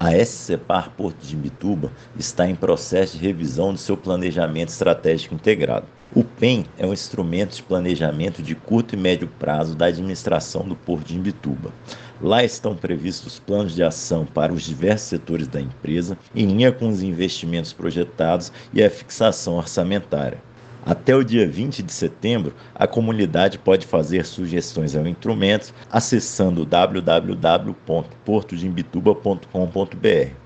A SCPar Porto de Imbituba está em processo de revisão do seu planejamento estratégico integrado. O PEM é um instrumento de planejamento de curto e médio prazo da administração do Porto de Imbituba. Lá estão previstos planos de ação para os diversos setores da empresa, em linha com os investimentos projetados e a fixação orçamentária. Até o dia 20 de setembro, a comunidade pode fazer sugestões ao instrumento acessando www.portodimbituba.com.br.